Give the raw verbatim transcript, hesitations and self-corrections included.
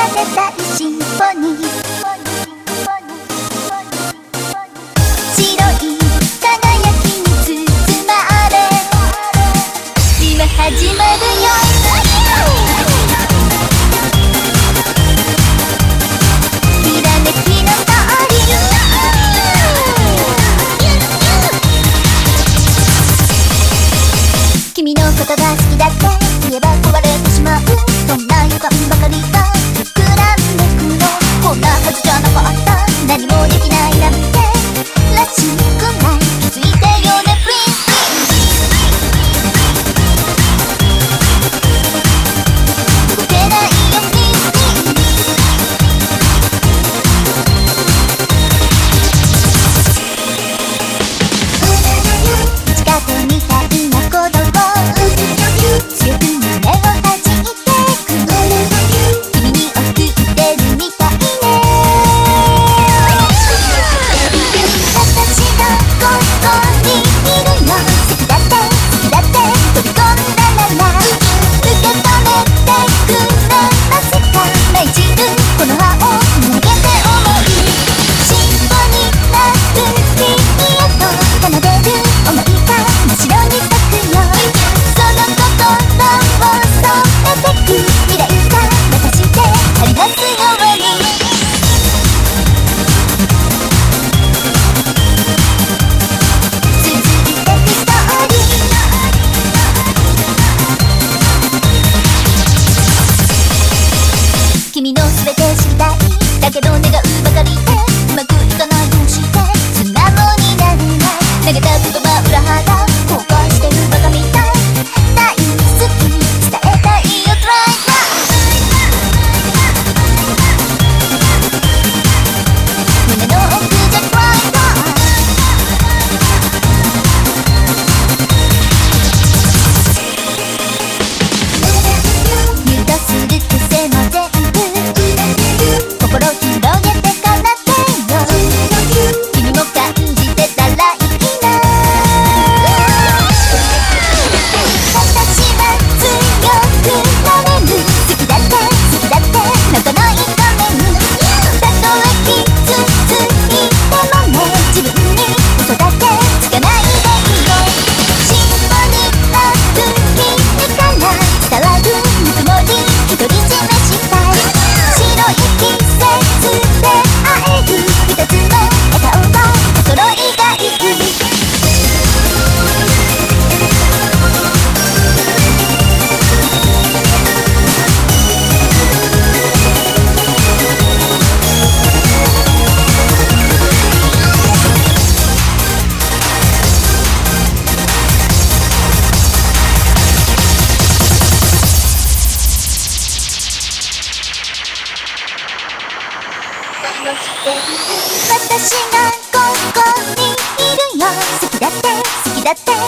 立てたいシンフォニー。白い輝きに包まれ今始まるよ。きらめきの通り君のことが好きだって言えば壊れてしまう、そんな予感ばかりが膨らんでくの。こんなはずじゃなかった、何もできないなんてらしくない。気づいてよねプリンス。動けないよプリンス。近くみたいなことを強く胸を弾いてく君に送ってるみたいね。私がここにいるよ。好きだって好きだって飛び込んだなら受け止めてくれますか。舞い散るこの葉を投げて思うシンフォニーなる君へと奏でる想いが真っ白に咲くよ。その心を染めてく未来が私でありますように。続いてくストーリー。君の全て知りたいだけど願うばかりでうまくいかないどうして素直になれない。投げた言葉裏腹後悔してるバカみたい。大好き伝えたいよ Try now 胸の奥じゃ Try now 湯とする癖も全部心広げて叶ってよ。君も感じてたらいいな。私は強くなれる。好きだって好きだって泣かないためにたとえ傷ついてもね自分に嘘だけつかないでいよ。シンフォニーなる君から伝わるぬくもり独り占めしたい。白い季節で会える二つの笑顔がお揃いがいい。私がここにいるよ。好きだって好きだって